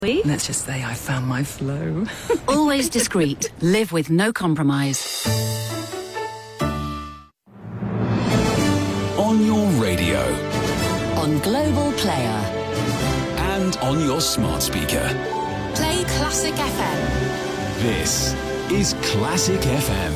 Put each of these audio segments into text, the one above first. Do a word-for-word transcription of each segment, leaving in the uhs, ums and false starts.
Let's just say I found my flow. Always discreet. Live with no compromise. On your radio. On Global Player. And on your smart speaker. Play Classic F M. This is Classic F M.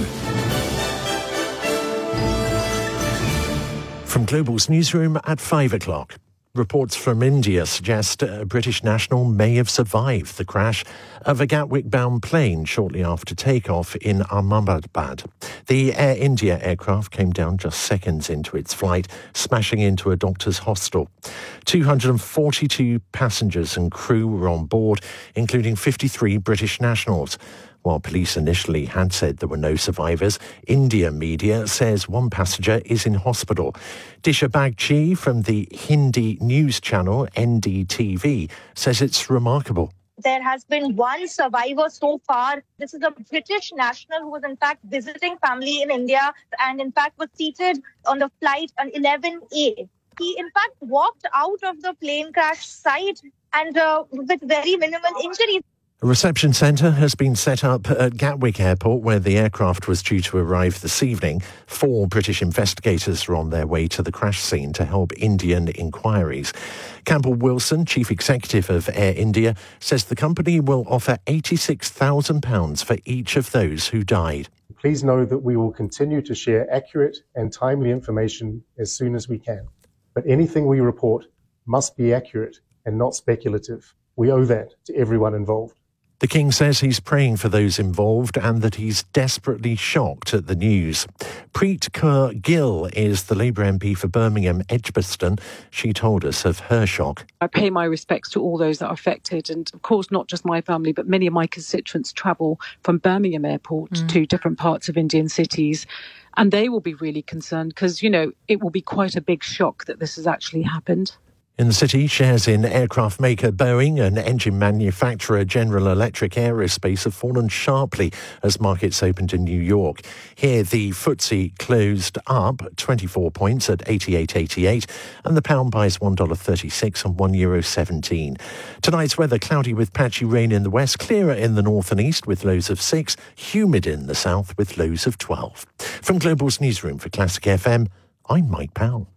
From Global's newsroom at five o'clock. Reports from India suggest a British national may have survived the crash of a Gatwick-bound plane shortly after takeoff in Ahmedabad. The Air India aircraft came down just seconds into its flight, smashing into a doctor's hostel. two hundred forty-two passengers and crew were on board, including fifty-three British nationals. While police initially had said there were no survivors, India media says one passenger is in hospital. Disha Bagchi from the Hindi news channel N D T V says it's remarkable. There has been one survivor so far. This is a British national who was in fact visiting family in India and in fact was seated on the flight on eleven A. He in fact walked out of the plane crash site and uh, with very minimal injuries. A reception centre has been set up at Gatwick Airport where the aircraft was due to arrive this evening. Four British investigators are on their way to the crash scene to help Indian inquiries. Campbell Wilson, Chief Executive of Air India, says the company will offer eighty-six thousand pounds for each of those who died. Please know that we will continue to share accurate and timely information as soon as we can. But anything we report must be accurate and not speculative. We owe that to everyone involved. The King says he's praying for those involved and that he's desperately shocked at the news. Preet Kaur Gill is the Labour M P for Birmingham Edgbaston. She told us of her shock. I pay my respects to all those that are affected, and of course not just my family but many of my constituents travel from Birmingham Airport mm. to different parts of Indian cities, and they will be really concerned because, you know, it will be quite a big shock that this has actually happened. In the city, shares in aircraft maker Boeing and engine manufacturer General Electric Aerospace have fallen sharply as markets opened in New York. Here, the F T S E closed up twenty-four points at eighty-eight eighty-eight, and the pound buys one dollar thirty-six and one euro seventeen. Tonight's weather, cloudy with patchy rain in the west, clearer in the north and east with lows of six, humid in the south with lows of twelve. From Global's newsroom for Classic F M, I'm Mike Powell.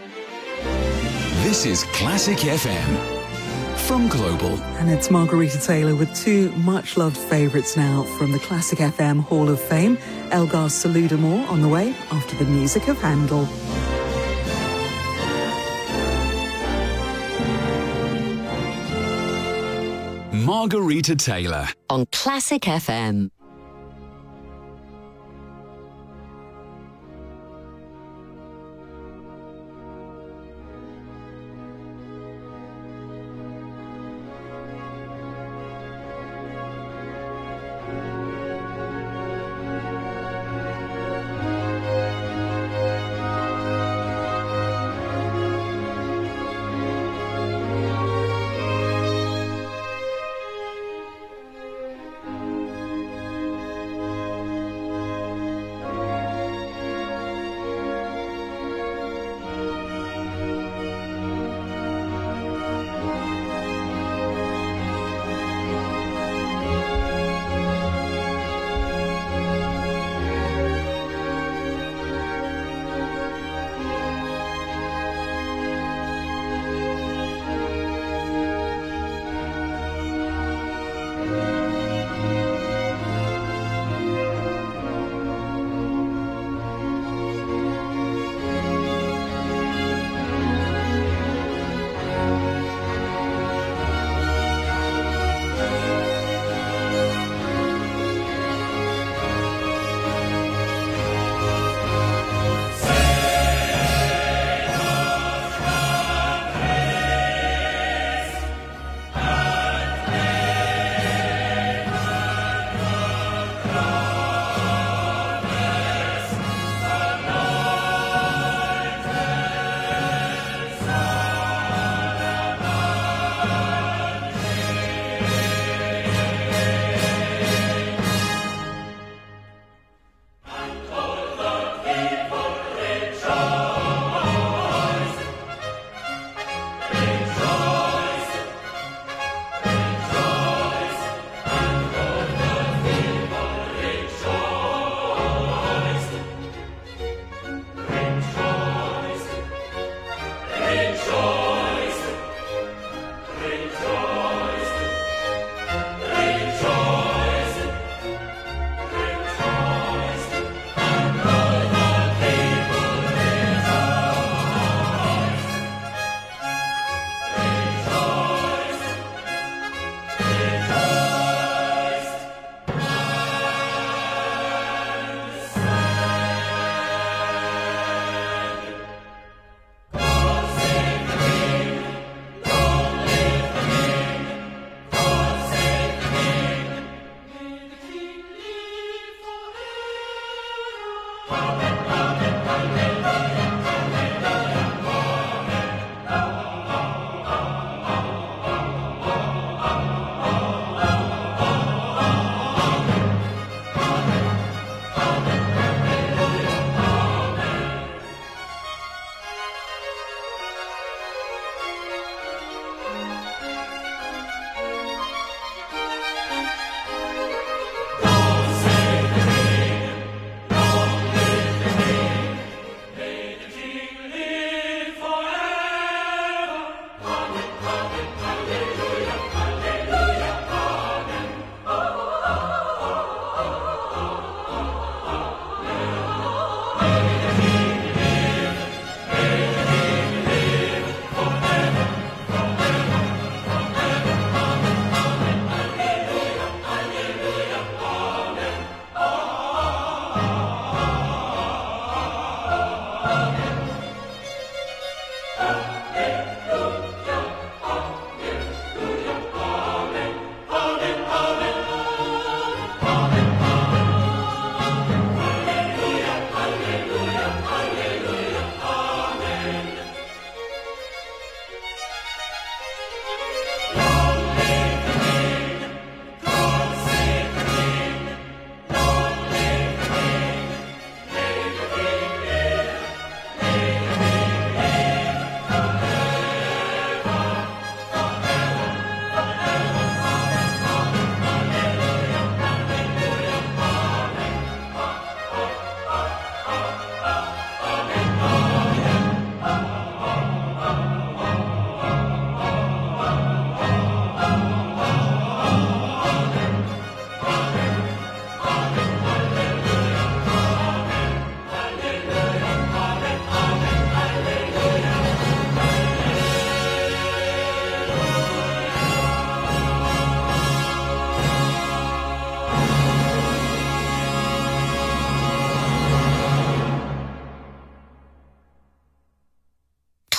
This is Classic F M from Global. And it's Margarita Taylor with two much-loved favourites now from the Classic F M Hall of Fame. Elgar Saludamore on the way after the music of Handel. Margarita Taylor on Classic F M.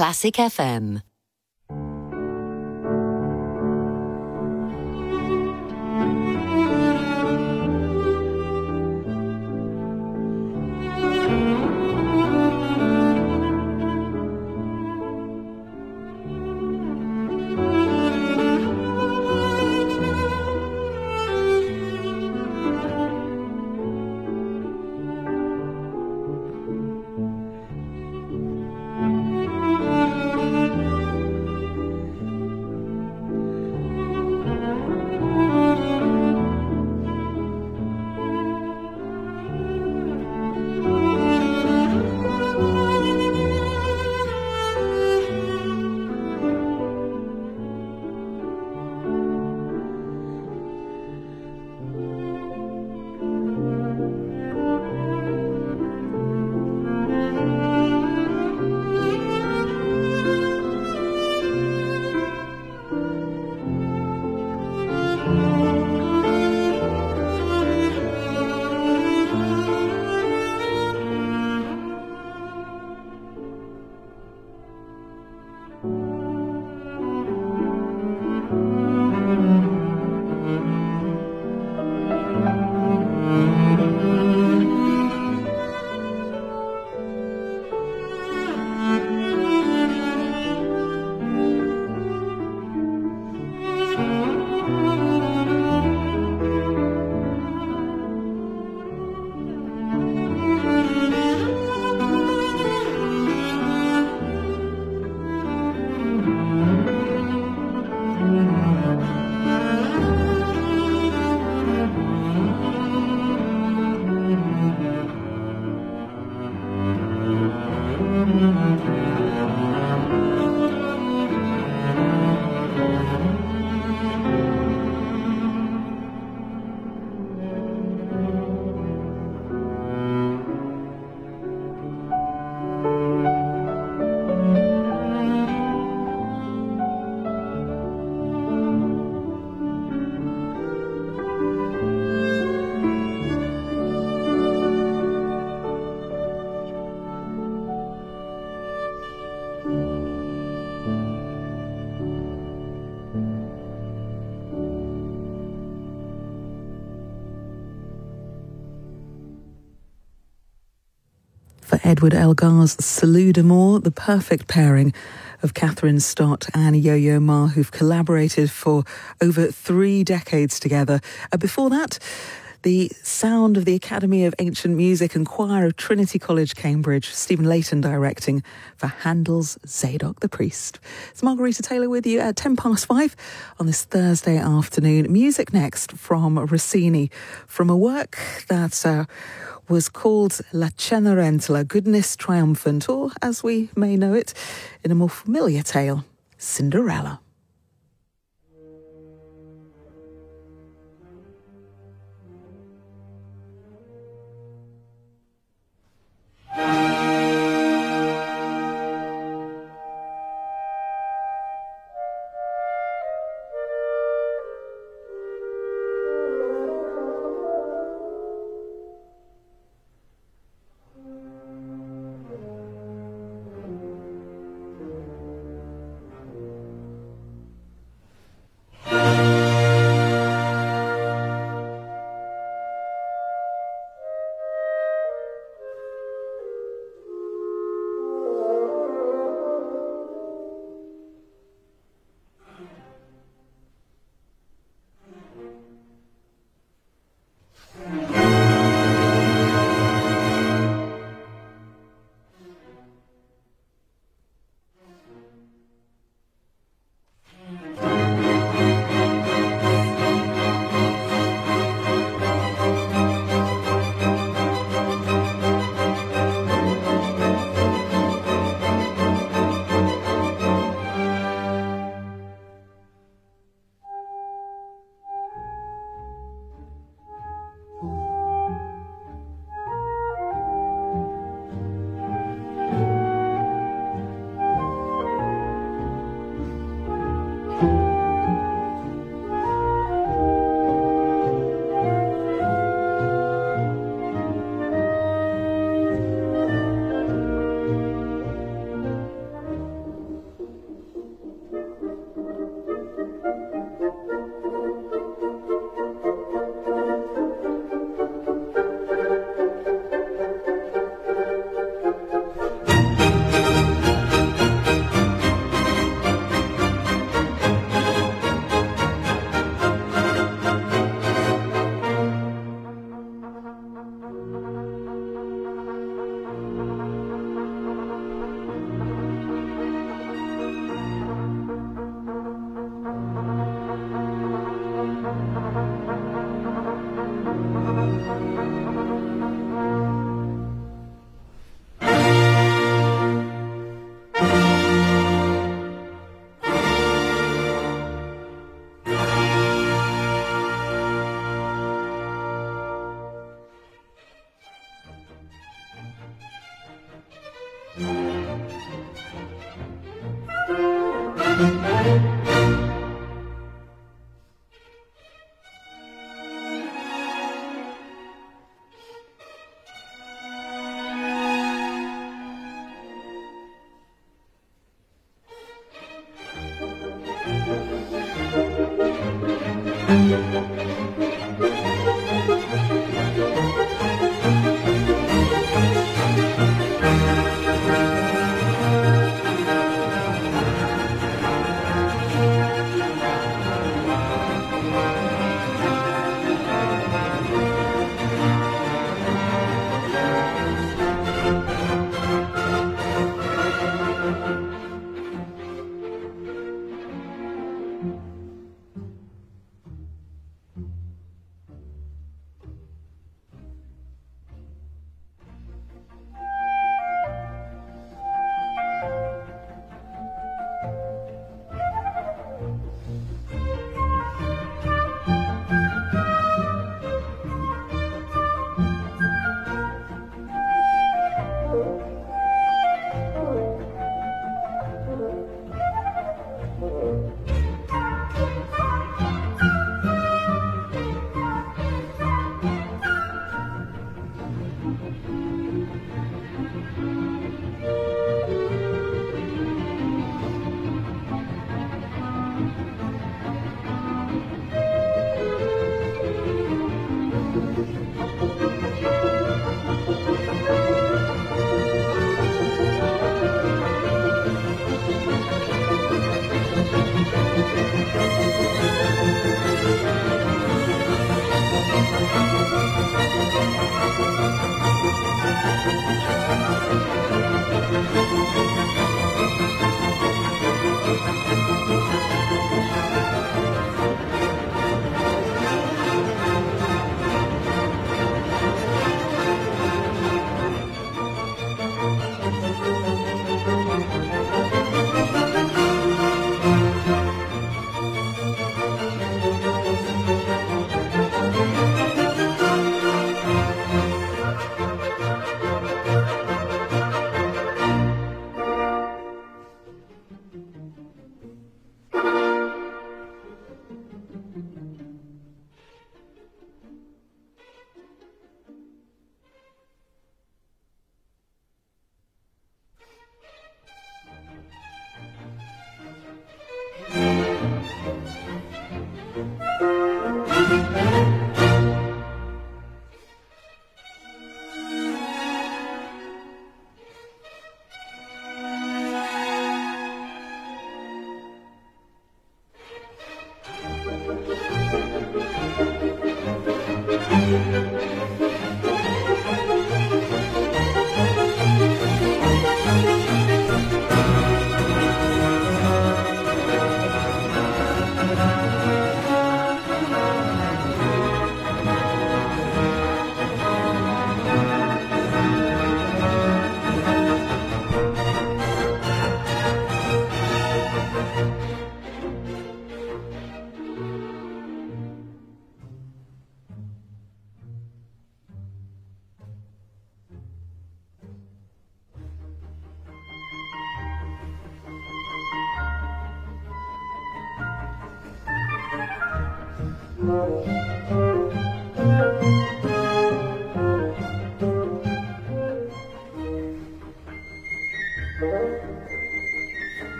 Classic F M. Edward Elgar's Salut d'Amour, the perfect pairing of Catherine Stott and Yo-Yo Ma, who've collaborated for over three decades together. Uh, before that, the sound of the Academy of Ancient Music and Choir of Trinity College, Cambridge, Stephen Layton directing for Handel's Zadok the Priest. It's Margarita Taylor with you at ten past five on this Thursday afternoon. Music next from Rossini, from a work that uh, was called La Cenerentola, Goodness Triumphant, or as we may know it in a more familiar tale, Cinderella.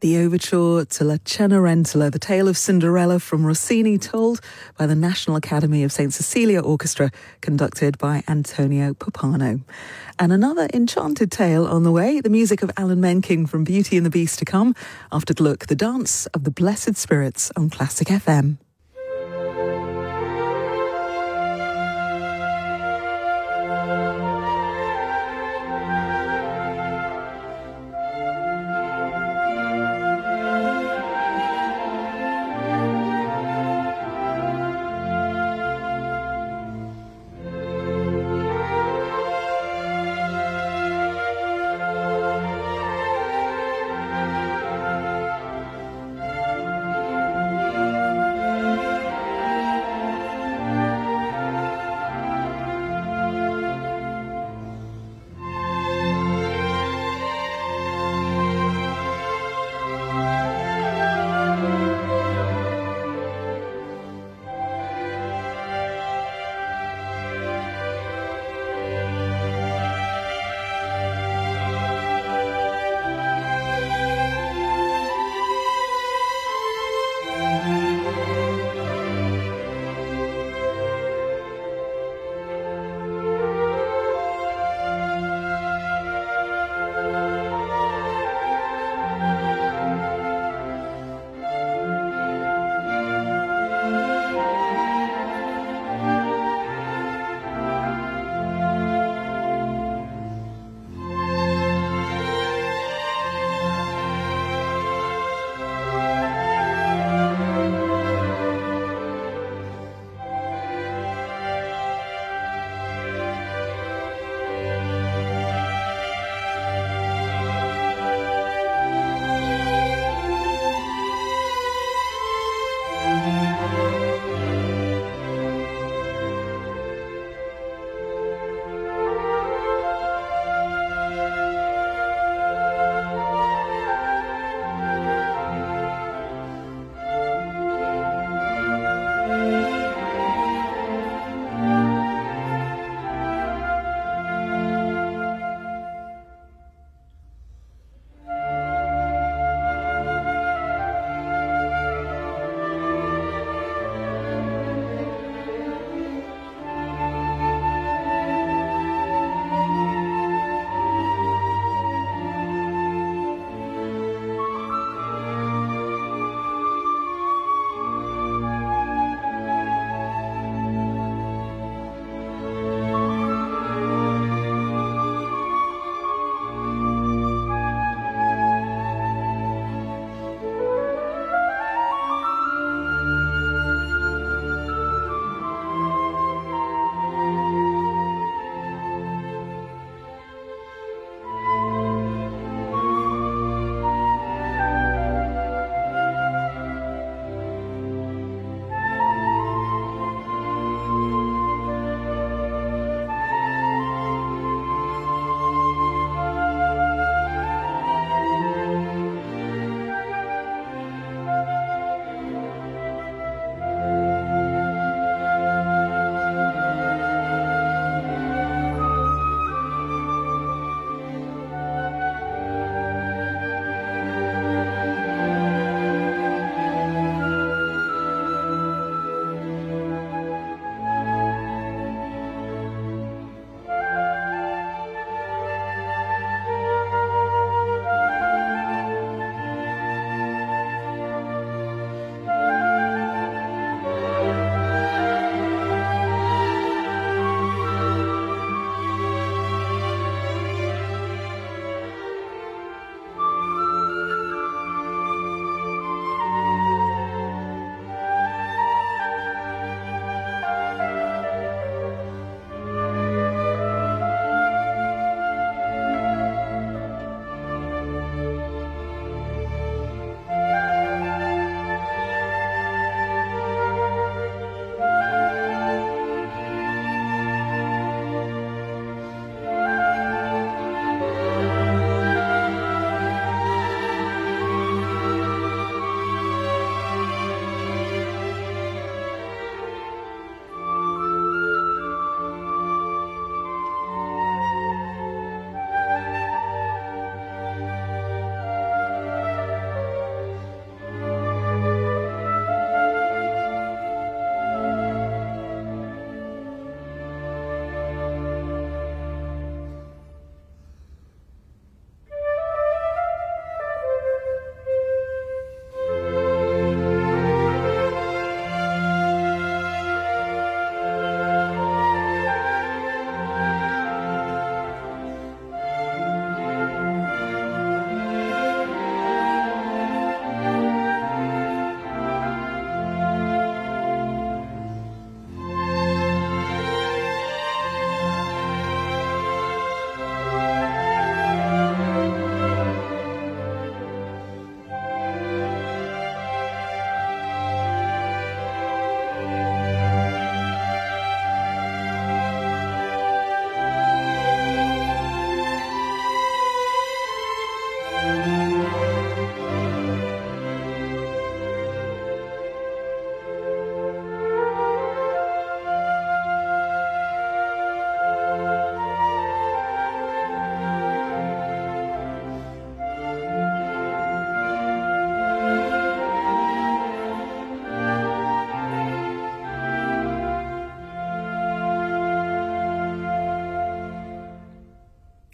The overture to La Cenerentola, the tale of Cinderella from Rossini, told by the National Academy of Saint Cecilia Orchestra, conducted by Antonio Popano. And another enchanted tale on the way, the music of Alan Menken from Beauty and the Beast to come. After the look, the dance of the Blessed Spirits on Classic F M.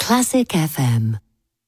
Classic F M.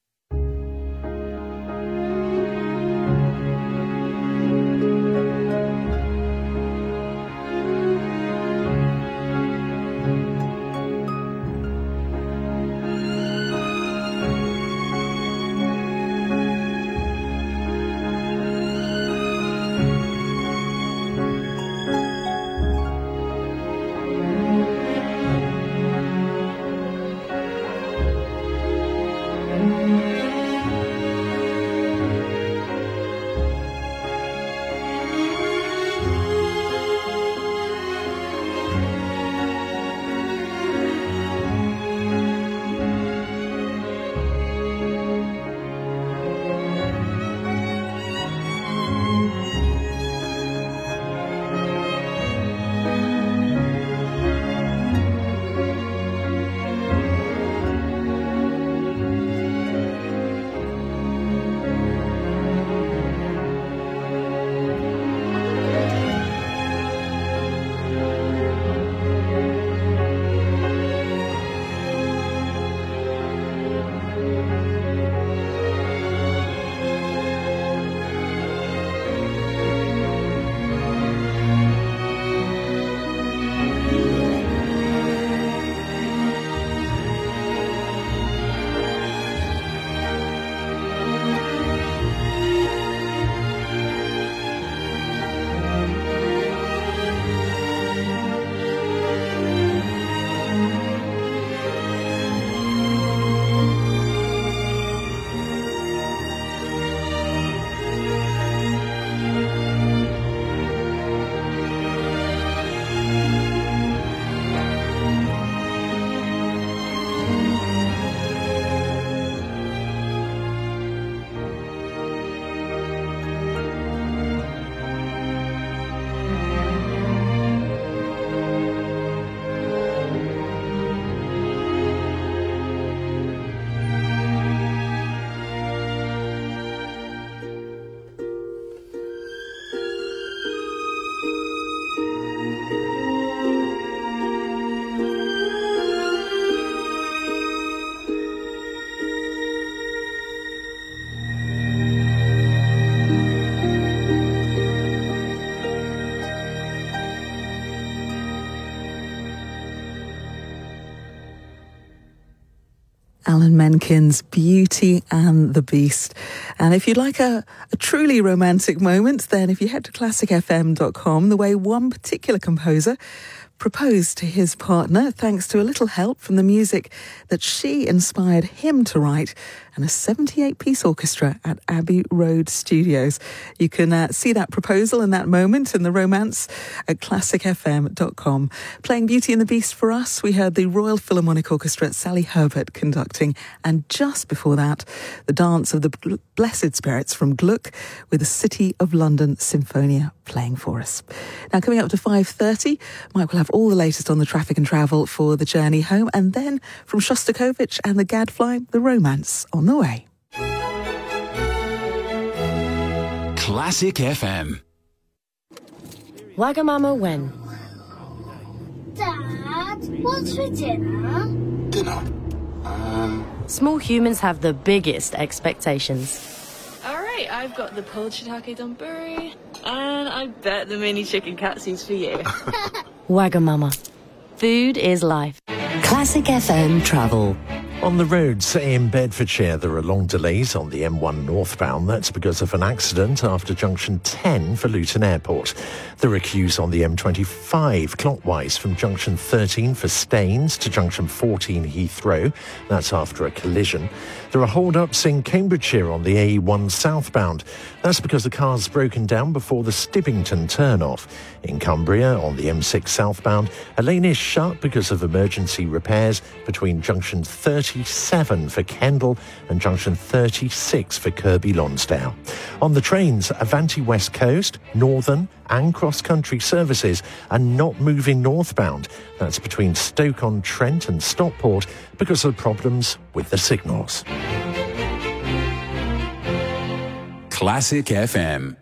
Alan Menken's Beauty and the Beast. And if you'd like a, a truly romantic moment, then if you head to classic f m dot com, the way one particular composer proposed to his partner, thanks to a little help from the music that she inspired him to write, and a seventy-eight piece orchestra at Abbey Road Studios. You can uh, see that proposal and that moment and the romance at classic f m dot com. Playing Beauty and the Beast for us, we heard the Royal Philharmonic Orchestra, Sally Herbert conducting, and just before that, the Dance of the Blessed Spirits from Gluck with the City of London Symphonia playing for us. Now, coming up to five thirty, Mike will have all the latest on the traffic and travel for the journey home, and then from Shostakovich and the Gadfly, the romance on the way. Classic F M. Wagamama when? Dad, what's for dinner? Dinner? Um... Small humans have the biggest expectations. Alright, I've got the pulled shiitake donburi, and I bet the mini chicken katsu's for you. Wagamama. Food is life. Classic F M travel. On the roads in Bedfordshire, there are long delays on the M one northbound. That's because of an accident after junction ten for Luton Airport. There are queues on the M twenty-five clockwise from junction thirteen for Staines to junction fourteen Heathrow. That's after a collision. There are hold-ups in Cambridgeshire on the A E one southbound. That's because the car's broken down before the Stibbington turn-off. In Cumbria, on the M six southbound, a lane is shut because of emergency repairs between junction thirty-seven for Kendal and junction thirty-six for Kirby Lonsdale. On the trains, Avanti West Coast, Northern and cross-country services are not moving northbound. That's between Stoke-on-Trent and Stockport because of problems with the signals. Classic F M.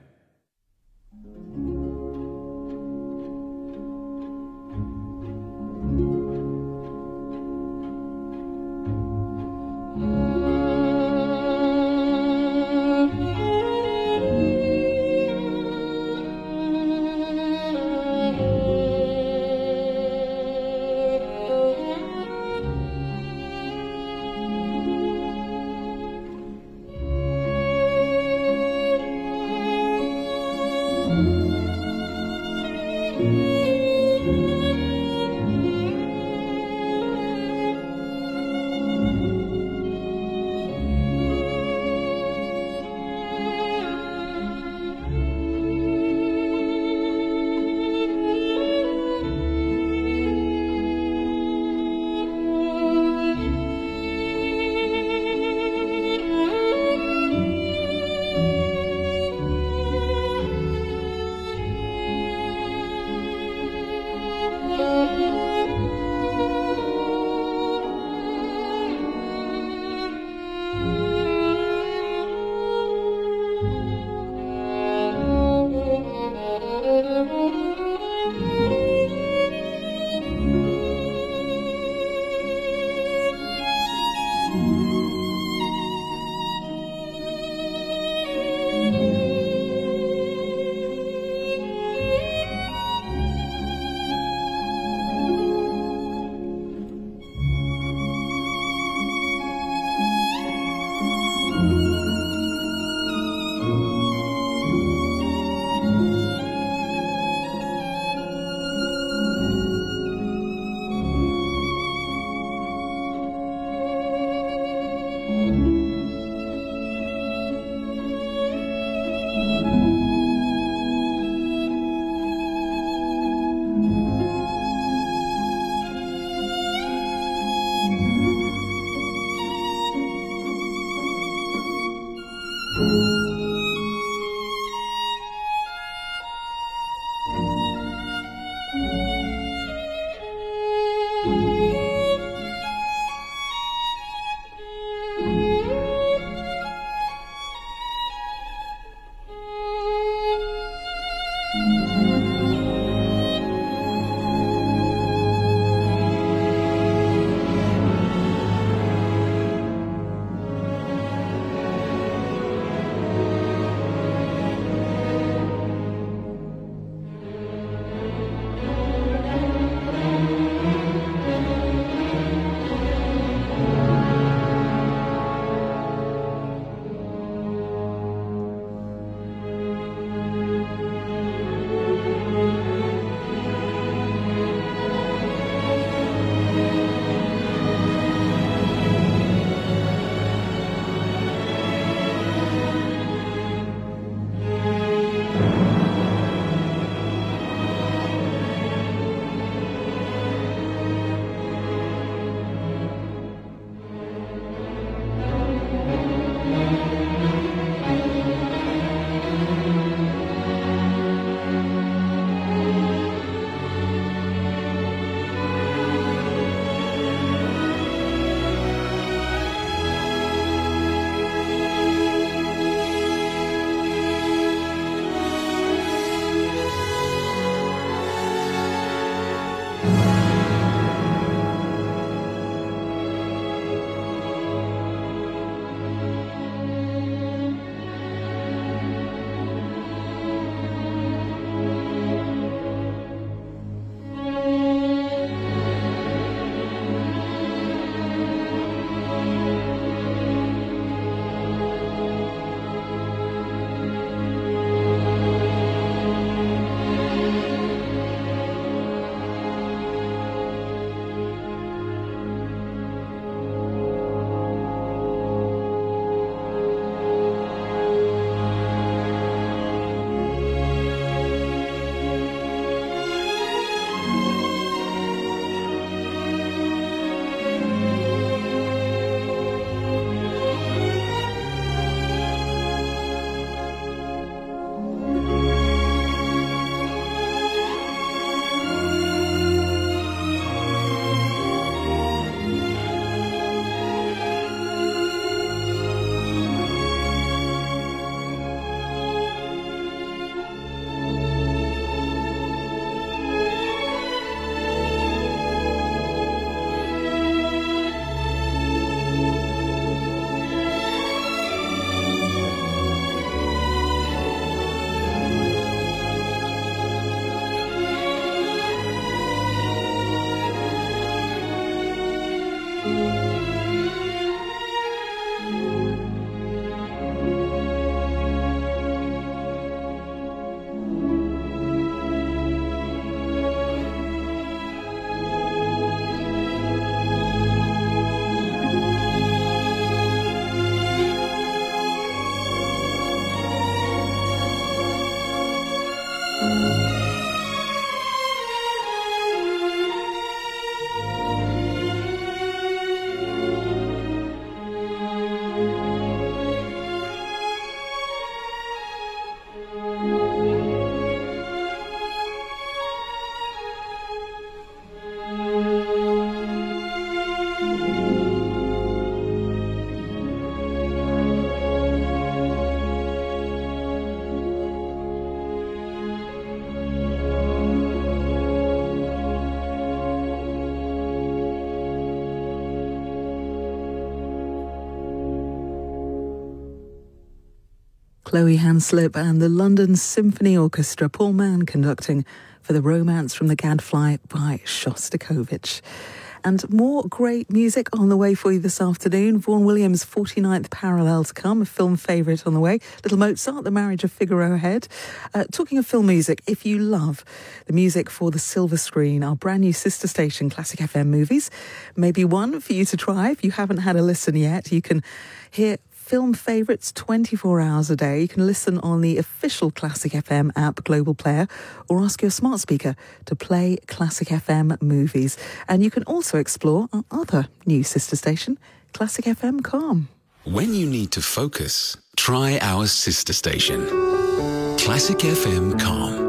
Chloe Hanslip and the London Symphony Orchestra, Paul Mann conducting for the Romance from the Gadfly by Shostakovich. And more great music on the way for you this afternoon. Vaughan Williams' forty-ninth Parallel to come, a film favourite on the way. Little Mozart, The Marriage of Figaro ahead. Uh, talking of film music, if you love the music for the silver screen, our brand new sister station, Classic F M Movies, maybe one for you to try if you haven't had a listen yet. You can hear film favourites twenty-four hours a day. You can listen on the official Classic F M app, Global Player, or ask your smart speaker to play Classic F M Movies. And you can also explore our other new sister station, Classic F M Calm. When you need to focus, try our sister station, Classic F M Calm.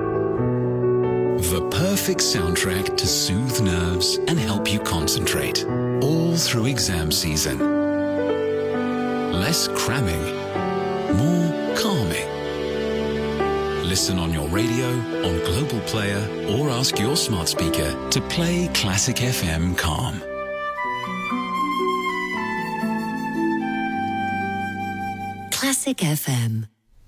The perfect soundtrack to soothe nerves and help you concentrate, all through exam season. Less cramming, more calming. Listen on your radio, on Global Player, or ask your smart speaker to play Classic F M Calm. Classic F M.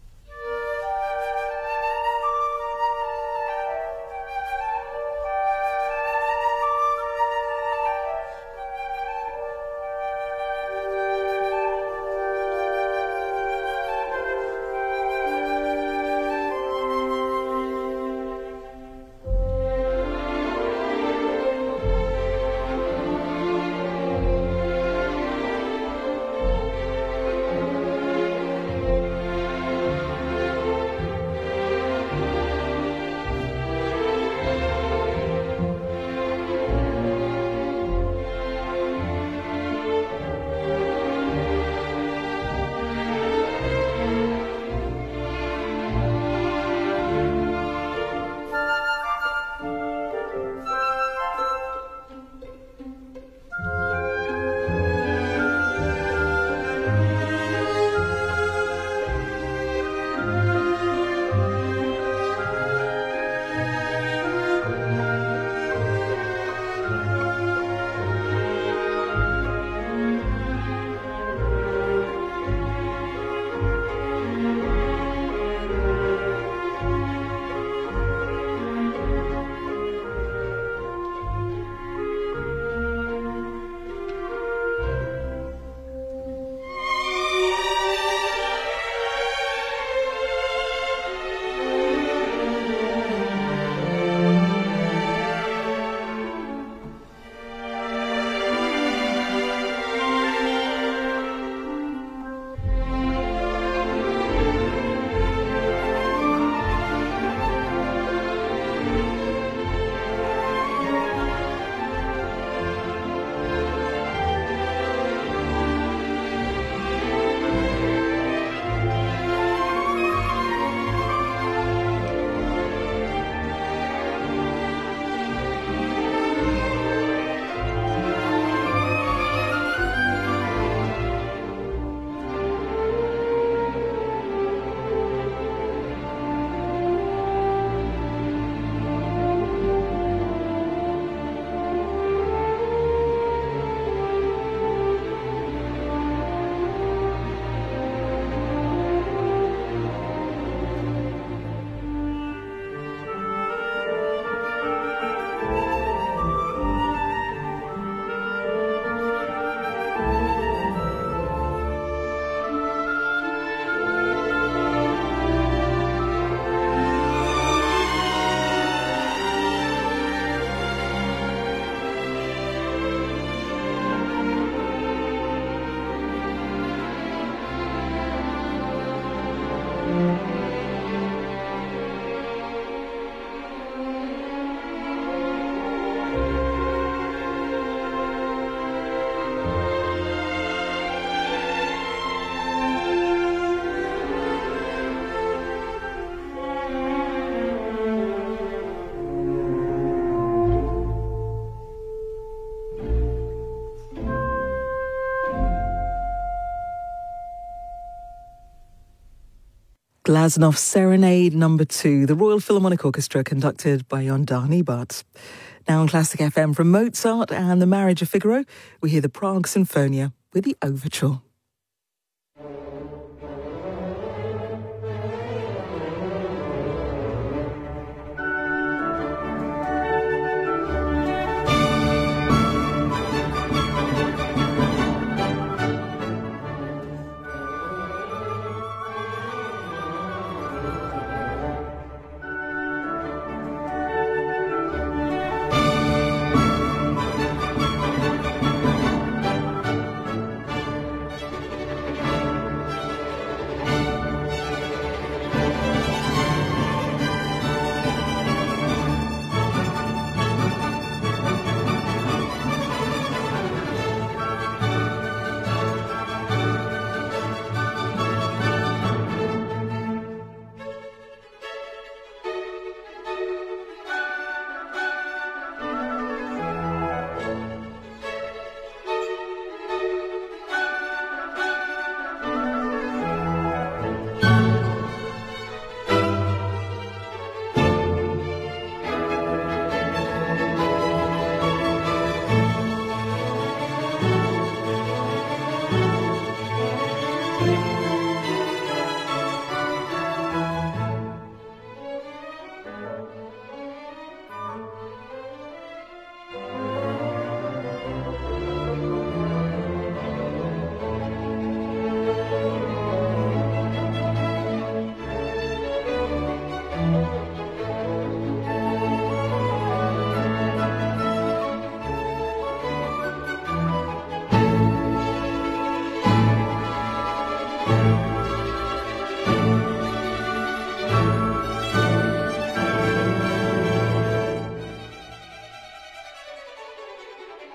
Glaznov's Serenade Number Two, the Royal Philharmonic Orchestra, conducted by Yondani Butt. Now on Classic F M, from Mozart and The Marriage of Figaro, we hear the Prague Sinfonia with the Overture.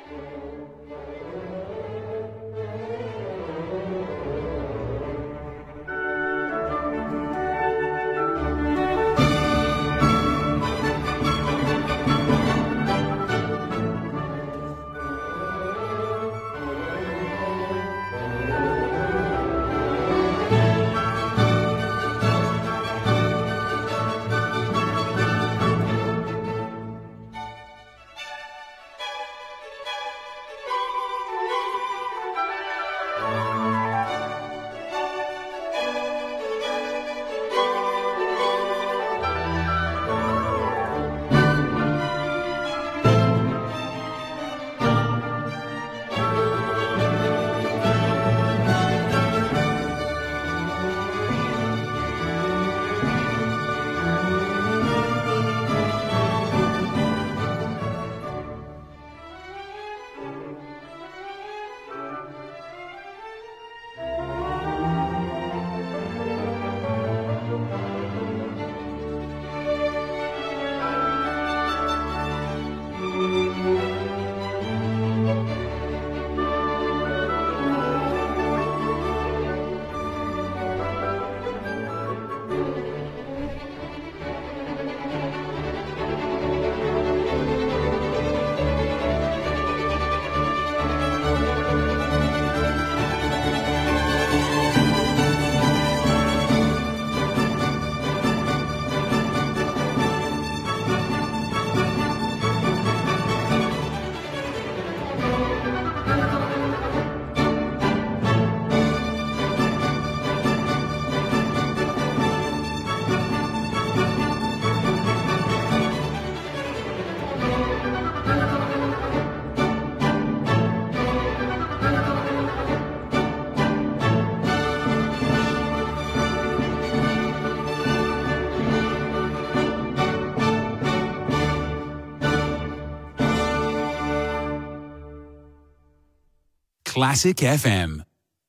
Classic F M.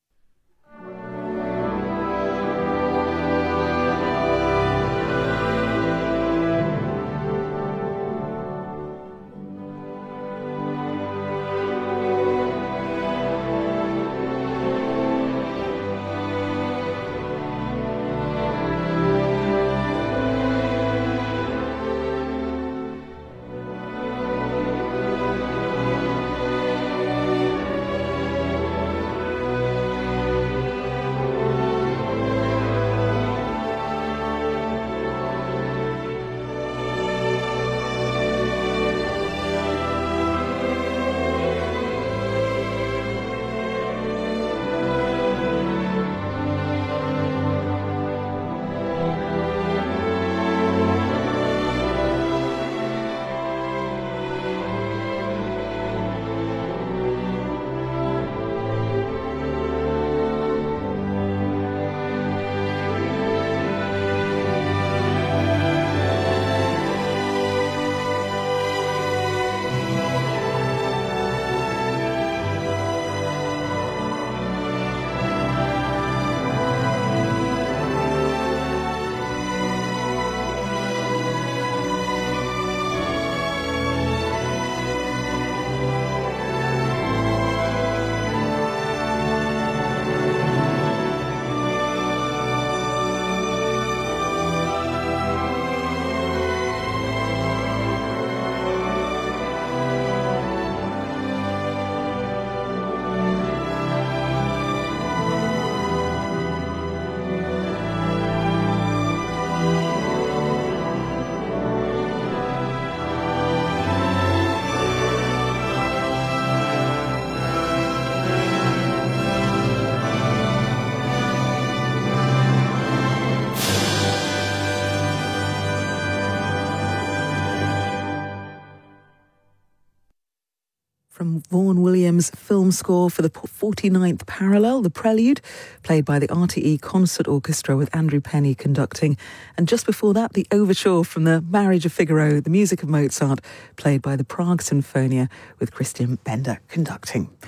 From Vaughan Williams' film score for the forty-ninth Parallel, the Prelude, played by the R T E Concert Orchestra with Andrew Penny conducting. And just before that, the overture from the Marriage of Figaro, the music of Mozart, played by the Prague Sinfonia with Christian Bender conducting.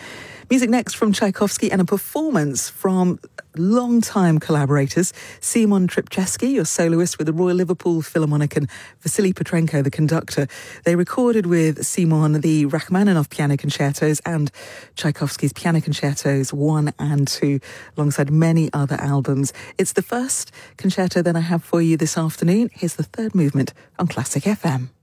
Music next from Tchaikovsky and a performance from long-time collaborators, Simon Tripczewski, your soloist with the Royal Liverpool Philharmonic, and Vasily Petrenko, the conductor. They recorded with Simon the Rachmaninoff piano concertos and Tchaikovsky's piano concertos one and two, alongside many other albums. It's the first concerto that I have for you this afternoon. Here's the third movement on Classic F M.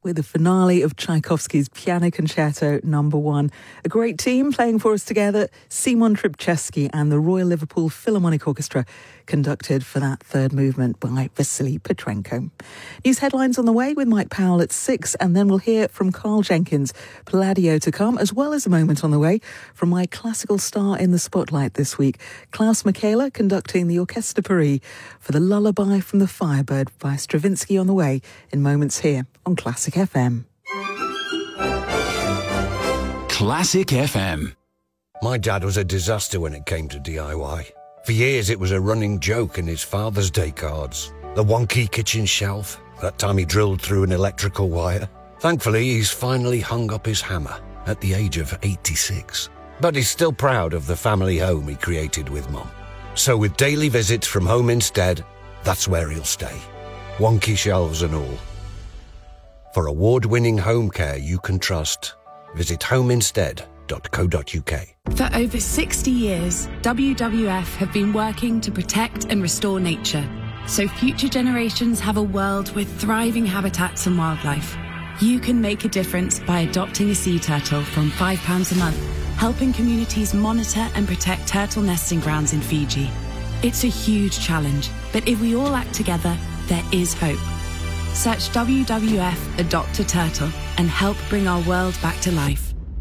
with the finale of Tchaikovsky's Piano Concerto Number One. A great team playing for us together, Simon Trybczewski and the Royal Liverpool Philharmonic Orchestra, conducted for that third movement by Vasily Petrenko. News headlines on the way with Mike Powell at six, and then we'll hear from Carl Jenkins. Palladio to come, as well as a moment on the way from my classical star in the spotlight this week, Klaus Michaela, conducting the Orchestre de Paris for the Lullaby from the Firebird by Stravinsky on the way in moments here on Classic F M. Classic F M. My dad was a disaster when it came to D I Y. For years it was a running joke in his Father's Day cards. The wonky kitchen shelf, that time he drilled through an electrical wire. Thankfully, he's finally hung up his hammer at the age of eighty-six. But he's still proud of the family home he created with Mum. So with daily visits from Home Instead, that's where he'll stay. Wonky shelves and all. For award-winning home care you can trust, visit home instead dot co dot uk. For over sixty years, W W F have been working to protect and restore nature, so future generations have a world with thriving habitats and wildlife. You can make a difference by adopting a sea turtle from five pounds a month, helping communities monitor and protect turtle nesting grounds in Fiji. It's a huge challenge, but if we all act together, there is hope. Search W W F Adopt a Turtle and help bring our world back to life.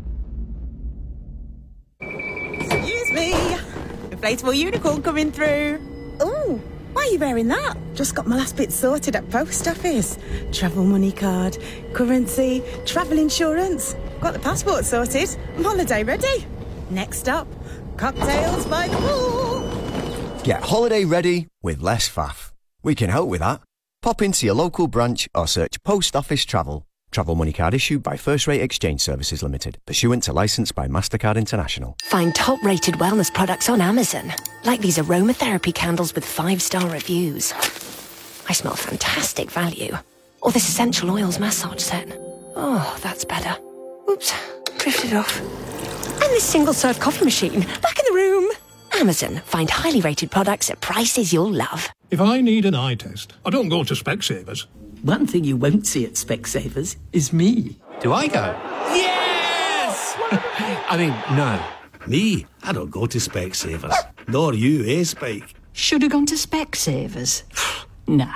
Excuse me. Inflatable unicorn coming through. Oh, why are you wearing that? Just got my last bit sorted at post office. Travel money card, currency, travel insurance. Got the passport sorted. I'm holiday ready. Next up, cocktails by the pool. Get holiday ready with less faff. We can help with that. Pop into your local branch or search Post Office Travel. Travel money card issued by First Rate Exchange Services Limited, pursuant to licence by MasterCard International. Find top-rated wellness products on Amazon, like these aromatherapy candles with five-star reviews. I smell fantastic value. Or this essential oils massage set. Oh, that's better. Oops, drifted off. And this single-serve coffee machine, back in the room. Amazon, find highly rated products at prices you'll love. If I need an eye test, I don't go to Specsavers. One thing you won't see at Specsavers is me. Do I go? Yes! I mean, no. Me, I don't go to Specsavers. Nor you, eh, Spike? Should have gone to Specsavers. Nah.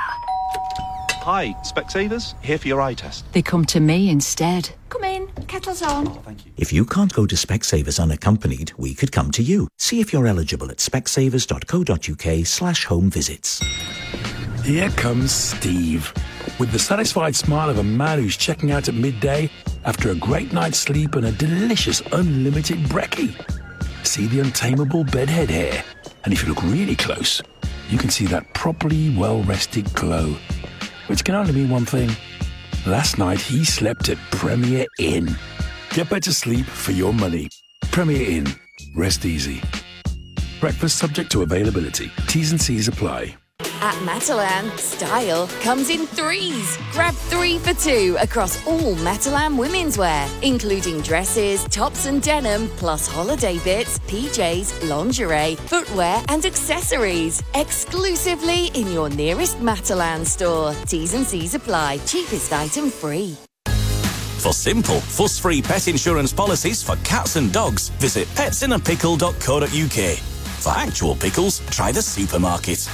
Hi, Specsavers, here for your eye test. They come to me instead. Come in, kettle's on. Oh, thank you. If you can't go to Specsavers unaccompanied, we could come to you. See if you're eligible at specsavers dot co dot uk slash home visits. Here comes Steve, with the satisfied smile of a man who's checking out at midday after a great night's sleep and a delicious unlimited brekkie. See the untamable bedhead hair, and if you look really close, you can see that properly well-rested glow, which can only mean one thing. Last night he slept at Premier Inn. Get better sleep for your money. Premier Inn. Rest easy. Breakfast subject to availability. T's and C's apply. At Matalan, style comes in threes. Grab three for two across all Matalan women's wear, including dresses, tops and denim, plus holiday bits, P Js, lingerie, footwear and accessories. Exclusively in your nearest Matalan store. T's and C's apply. Cheapest item free. For simple, fuss-free pet insurance policies for cats and dogs, visit pets in a pickle dot co dot uk. For actual pickles, try the supermarket.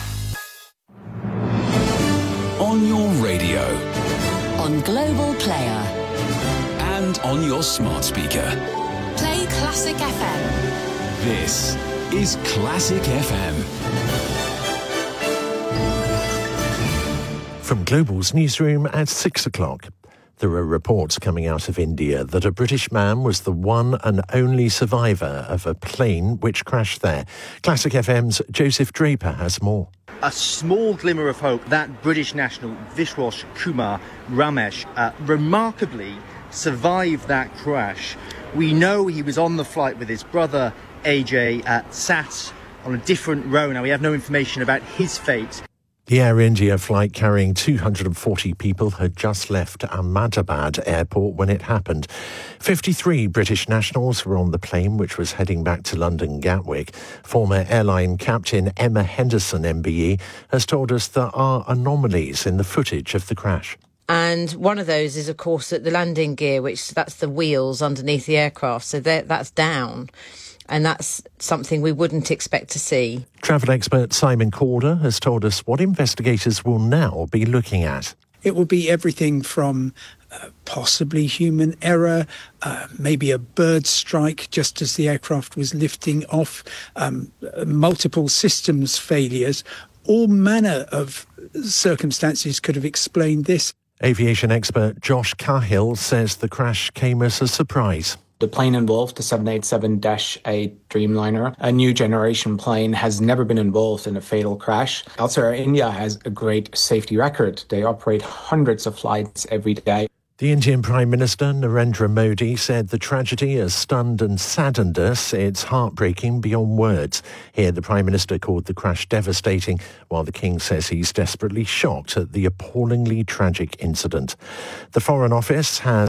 On your radio. On Global Player. And on your smart speaker. Play Classic F M. This is Classic F M. From Global's newsroom at six o'clock. There are reports coming out of India that a British man was the one and only survivor of a plane which crashed there. Classic F M's Joseph Draper has more. A small glimmer of hope that British national Vishwas Kumar Ramesh uh, remarkably survived that crash. We know he was on the flight with his brother A J, uh, sat on a different row. Now we have no information about his fate. The Air India flight carrying two hundred forty people had just left Ahmedabad airport when it happened. fifty-three British nationals were on the plane which was heading back to London Gatwick. Former airline captain Emma Henderson M B E has told us there are anomalies in the footage of the crash. And one of those is, of course, at the landing gear, which that's the wheels underneath the aircraft. So that's down. And that's something we wouldn't expect to see. Travel expert Simon Corder has told us what investigators will now be looking at. It will be everything from uh, possibly human error, uh, maybe a bird strike just as the aircraft was lifting off, um, multiple systems failures. All manner of circumstances could have explained this. Aviation expert Josh Cahill says the crash came as a surprise. The plane involved, the seven eighty-seven dash eight Dreamliner, a new generation plane, has never been involved in a fatal crash. Altair India has a great safety record. They operate hundreds of flights every day. The Indian Prime Minister Narendra Modi said the tragedy has stunned and saddened us. It's heartbreaking beyond words. Here, the Prime Minister called the crash devastating, while the King says he's desperately shocked at the appallingly tragic incident. The Foreign Office has